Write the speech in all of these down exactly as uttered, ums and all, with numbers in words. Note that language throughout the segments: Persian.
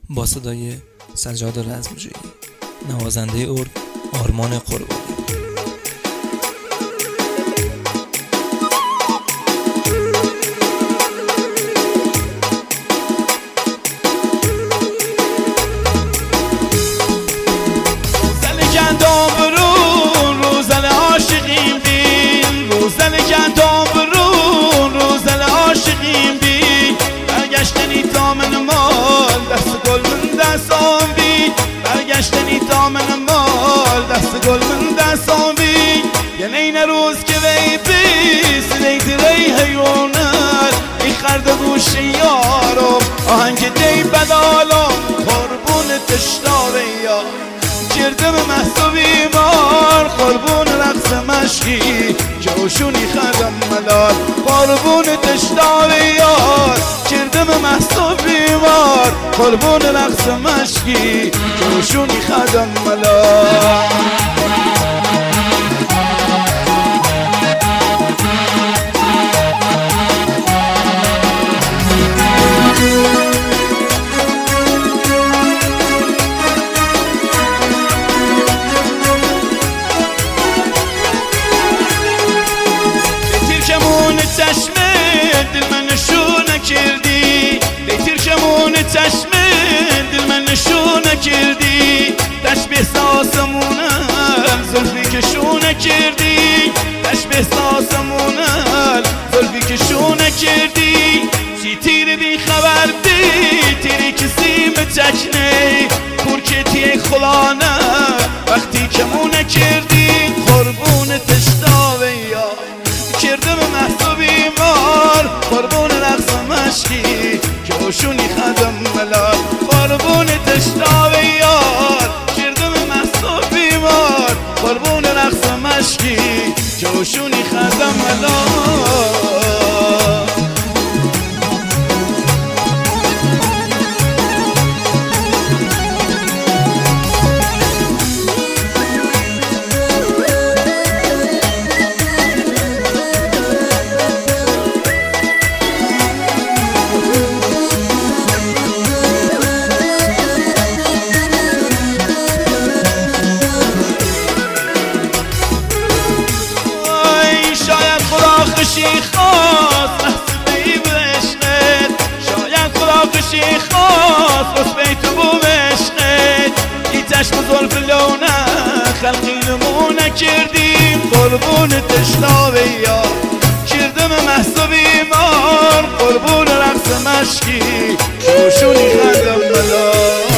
با صدای سجاد رزمجویی، نوازنده ارگ آرمان قربانی. برگشتنی تا من مال دست گل من دستم بی یعنی این روز که وی بیست لیت ری حیونت ای خرد گوش یارم آهنگ دی بدالم قربون تشتاوه یا کردم محصو بیمار قربون رقص مشکی جوشونی خدم ملال قربون تشتاوه یار کردم محصو بیمار قربون رقص مشکی جوشونی خدم ملال چشمه دل من نشونه کردی لیتر کمون چشمه دل من نشونه کردی تشبیه ساسمونم زلفی کشونه کردی تشبیه ساسمونم زلفی کشونه کردی چی تیر بی خبر بی تیری کسی متکنه پرکتی خلانه وقتی کمونه کردی قربون تشتاوه یا کردم محصو بیمار قربون رقص مشکی جوشونی خدم ملال قربون تشتاوه یار کردم محصو بیمار قربون رقص مشکی جوشونی خدم ملال خشی خواست محصبی بشنید شاید خدا خشی خواست رسبی تو بو بشنید ای چشم زلف لونه خلقی نمونه کردیم قربون تشتاوه یا کردم محصو بیمار قربون رقص مشکی جوشونی خدم ملال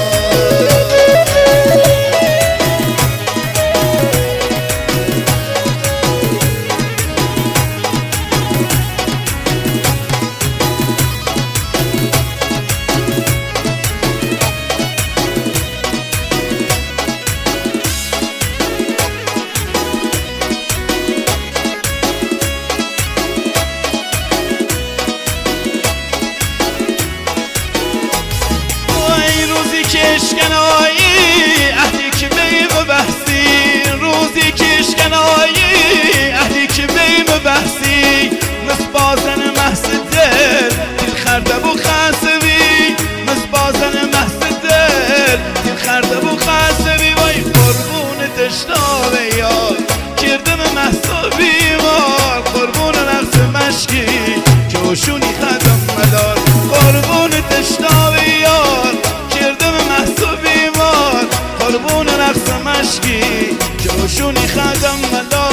کشکنایی عهدی که بیم بحثی روزی کشکنایی عهدی که بیم بحثی مصبازن محس دل دل خرده بو خسوی مصبازن محس دل دل خرده بو خسوی وای قربون تشتاوه یار کردم محصو بیمار قربون رقص مشکی جوشونی خدم مدار قربون تشتاوه یار قربون رقص مشکی جوشونی خدم مدار